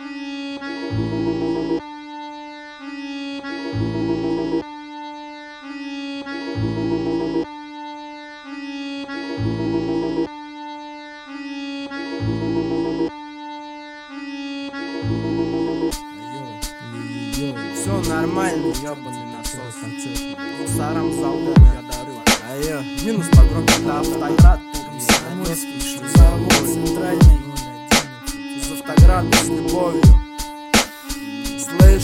Все нормально, ёбаный насос. Мусорам залда я дарю. Минус погромче до автоград. Завод центральный. Из автограда с любовью. Слышь,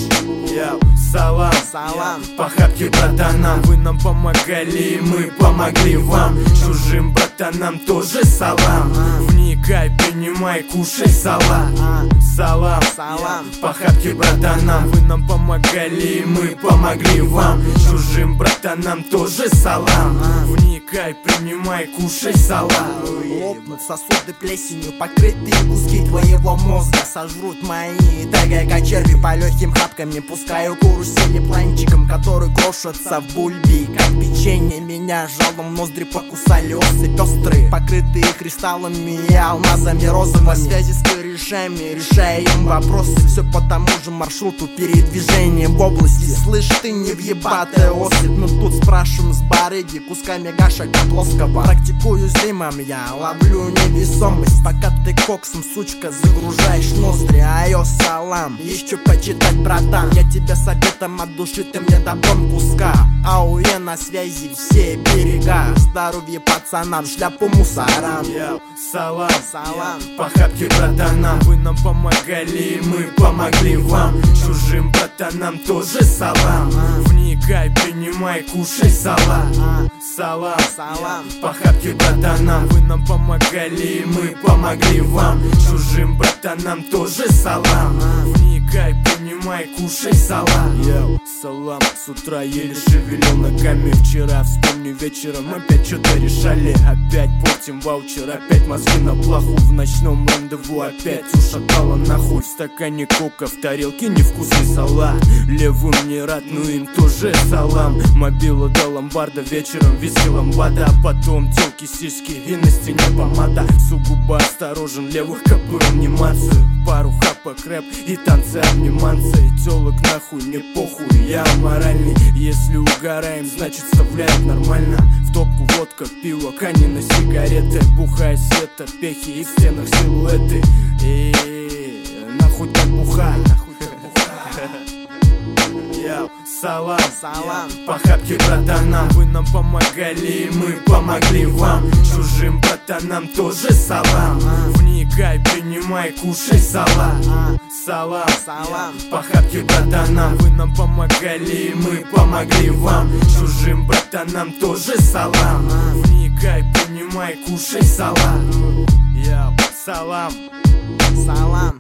салам, салам. По хапке братанам, вы нам помогали, мы помогли вам. Чужим братанам тоже салам. Вникай, принимай, кушай салам. Салам, салам. По хапке братанам, вы нам помогали, мы помогли вам. Чужим братанам тоже салам. Вникай, принимай, кушай салам. Лопнут сосуды плесенью, покрытые куски твоего мозга сожрут мои теги, как черви по легким хапками. Пускаю карусели планчиком, который крошится в бульби, как печенье. Меня жалом ноздри покусали осы пестрые, покрытые кристаллами и алмазами розовыми. По связи с корешами решаем вопросы, все по тому же маршруту передвижения в области. Слышь, ты не въебатая особь, но тут спрашиваем с барыги кусками гашека плоского. Практикую зимом, я ловлю невесомость, пока ты коксом, сучка, загружаешь ноздри. Айо, салам, еще почитать, братан. Я тебя советом от души, ты мне добром куска. АУЕ на связи, все берега. Здоровье пацанам, шляпу мусорам. Салам, салам. По хапке братанам, вы нам помогали, мы помогли вам. Чужим братанам тоже салам. Вникай, принимай, кушай салам. Салам, салам. По хапке братанам, вы нам помогали, мы помогли вам. Чужим братанам тоже салам. Вникай, принимай, кушай салам. Салам, с утра еле шевелил ногами. Вчера вспомню вечером, опять что-то решали. Опять портим ваучер, опять мозги на плаху. В ночном рандеву опять ушатала нахуй. В стакане кока, в тарелке невкусный салат. Левым не рад, но им тоже салам. Мобила до ломбарда, вечером виски ламбада. А потом телки, сиськи и на стене помада. Сугубо осторожен, левых копыл анимацию. Пару хапок, рэп и танцы обниманцы. И телок нахуй не похуй, я моральный. Если угораем, значит вставляет нормально. В топку водка, пиво, кани на сигареты. Бухая света, пехи и в стенах силуэты. Нахуй так бухай, нахуй так бухай. Салам, салам. По хапке братанам, вы нам помогали, мы помогли вам. Чужим братанам тоже салам. Вникай, принимай, кушай салам. Салам, салам. По хапке братанам, вы нам помогали, мы помогли вам. Чужим братанам тоже салам. Вникай, принимай, кушай салам. Салам, салам.